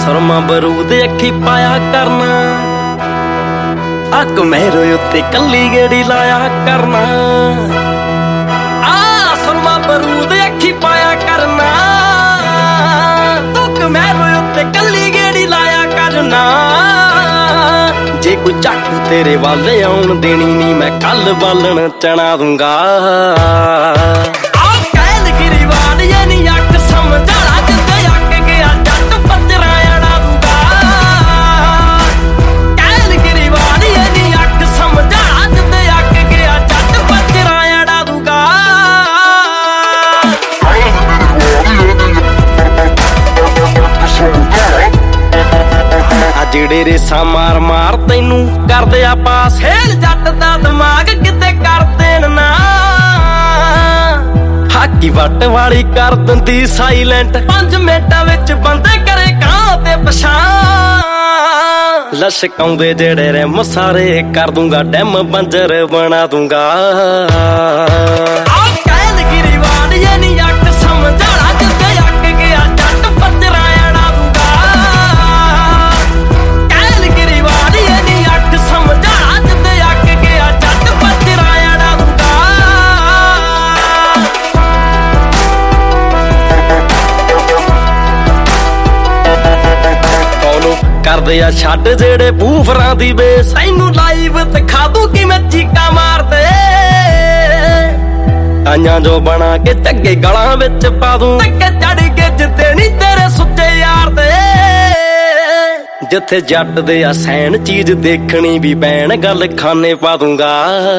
ਸੁਰਮਾ ਬਰੂਦ ਅੱਖੀ ਪਾਇਆ ਕਰਨਾ, ਅੱਕ ਮੇਰੇ ਉੱਤੇ ਕੱਲੀ ਗੇੜੀ ਲਾਇਆ ਕਰਨਾ। ਸੁਰਮਾ ਬਰੂਦ ਅੱਖੀ ਪਾਇਆ ਕਰਨਾ, ਅੱਕ ਮੇਰੇ ਉੱਤੇ ਕੱਲੀ ਗੇੜੀ ਲਾਇਆ ਕਰਨਾ। ਜੇ ਕੋਈ ਚੱਕ ਤੇਰੇ ਵੱਲ ਆਉਣ ਦੇਣੀ ਨੀ, ਮੈਂ ਕੱਲ ਬਾਲਣ ਚਣਾ ਦੂੰਗਾ। ਜਿਹੜੇ ਰੇਸਾਂ ਮਾਰ ਮਾਰ ਤੈਨੂੰ ਕਰਦੇ ਆ ਪਾਸ, ਹੇਲ ਜੱਟ ਦਾ ਦਿਮਾਗ ਕਿਤੇ ਕਰ ਦੇਣ ਨਾ। ਹਾਕੀ ਵੱਟ ਵਾਲੀ ਕਰ ਦਿੰਦੀ ਸਾਈਲੈਂਟ, 5 ਮਿੰਟਾਂ ਵਿੱਚ ਬੰਦੇ ਕਰੇ ਕਾਂ ਤੇ ਪਛਾਣ। ਲਸ਼ਕਾਉਂਦੇ ਜਿਹੜੇ ਰਿਮ ਸਾਰੇ ਕਰ ਦੂੰਗਾ, ਡੈਮ ਬੰਜਰ ਬਣਾ ਦੂੰਗਾ। ਕਰਦੇ ਆ ਛੱਡ ਜਿਹੜੇ ਬੂਫਰਾਂ ਦੀ ਬੇਸ, ਤੈਨੂੰ ਲਾਈਵ ਦਿਖਾ ਦੂ ਕਿਵੇਂ ਚੀਕਾਂ ਮਾਰਦੇ। ਆਈਆਂ ਜੋ ਬਣਾ ਕੇ ਚੱਗੇ ਗਲਾਂ ਵਿੱਚ ਪਾ ਦੂੰ, ਧੱਕੇ ਚੜ ਕੇ ਜਿੱਤੇ ਨੀ ਤੇਰੇ ਸੁੱਚੇ ਯਾਰ ਦੇ। ਜਿੱਥੇ ਜੱਟ ਦੇ ਆ ਸੈਨ ਚੀਜ਼ ਦੇਖਣੀ ਵੀ ਪੈਣ, ਗੱਲ ਖਾਨੇ ਪਾ ਦੂੰਗਾ।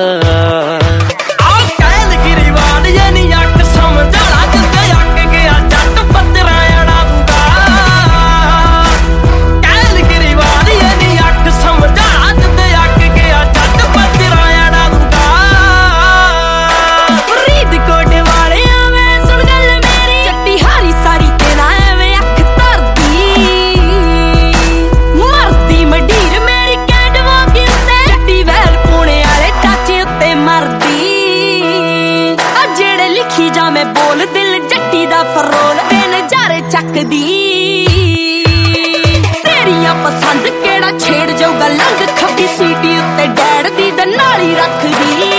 ਮੈਂ ਬੋਲ ਦਿਲ ਜੱਟੀ ਦਾ ਫਰੋਲ ਤੇ ਨਜ਼ਾਰੇ ਚੱਕਦੀ। ਤੇਰੀਆਂ ਪਸੰਦ ਕਿਹੜਾ ਛੇੜ ਜਾਊਗਾ, ਲੰਘ ਖੱਬੀ ਸੀਟੀ ਉੱਤੇ ਡੈਡ ਦੀ ਨਾਲੀ ਰੱਖਦੀ।